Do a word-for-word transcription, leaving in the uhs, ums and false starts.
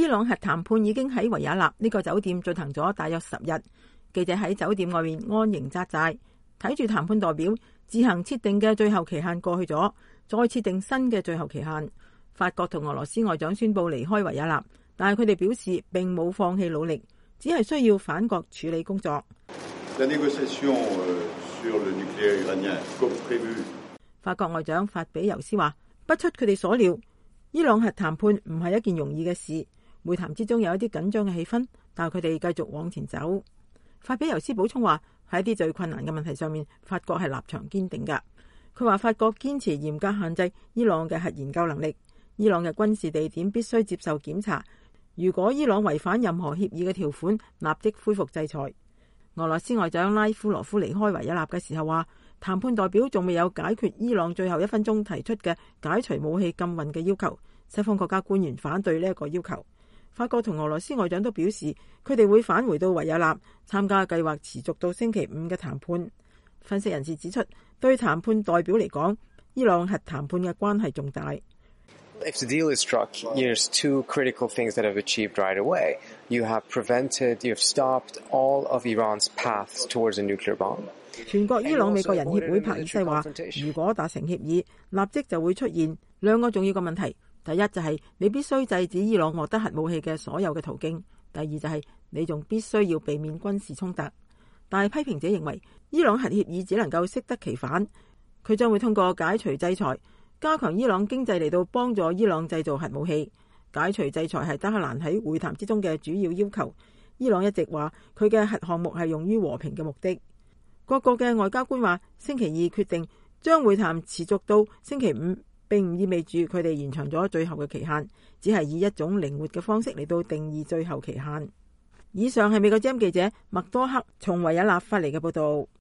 伊朗核談判已經喺維也納呢個酒店進行咗大約十日，記者喺酒店外面安營紮寨，睇住談判代表自行設定嘅最後期限過去咗，再設定新嘅最後期限。法國同俄羅斯外長宣布離開維也納，但係佢哋表示並冇放棄努力，只係需要返國處理工作。法國外長法比尤斯話：不出佢哋所料，伊朗核談判唔係一件容易嘅事。會談之中有一啲緊張嘅氣氛，但係佢哋繼續往前走。法比尤斯補充話：喺一啲最困難嘅問題上面，法國係立場堅定㗎。佢話法國堅持嚴格限制伊朗嘅核研究能力，伊朗嘅軍事地點必須接受檢查。如果伊朗違反任何協議嘅條款，立即恢復制裁。俄羅斯外長拉夫羅夫離開維也納嘅時候話：談判代表仲未有解決伊朗最後一分鐘提出嘅解除武器禁運嘅要求。西方國家官員反對呢一個要求。法國同俄羅斯外長都表示，佢哋會返回到維也納參加計劃持續到星期五嘅談判。分析人士指出，對談判代表嚟講，伊朗核談判嘅關係重大。 If the deal is struck, there's two critical things that have achieved right away. You have prevented, you have stopped all of Iran's paths towards a nuclear bomb. 全國伊朗美國人協會帕爾西話，如果達成協議，立即就會出現兩個重要嘅問題。第一就係你必須制止伊朗獲得核武器嘅所有嘅途徑。第二就係你仲必須要避免軍事衝突。但係批評者認為，伊朗核協議只能夠適得其反，佢將會通過解除制裁，加強伊朗經濟嚟到幫助伊朗製造核武器。解除制裁係德黑蘭喺會談之中嘅主要要求。伊朗一直話佢嘅核項目係用於和平嘅目的。各國嘅外交官話，星期二決定將會談持續到星期五，並唔意味住佢哋延長咗最後嘅期限，只係以一種靈活嘅方式嚟到定義最後期限。以上係美國之音記者麥多克從維也納發嚟嘅報道。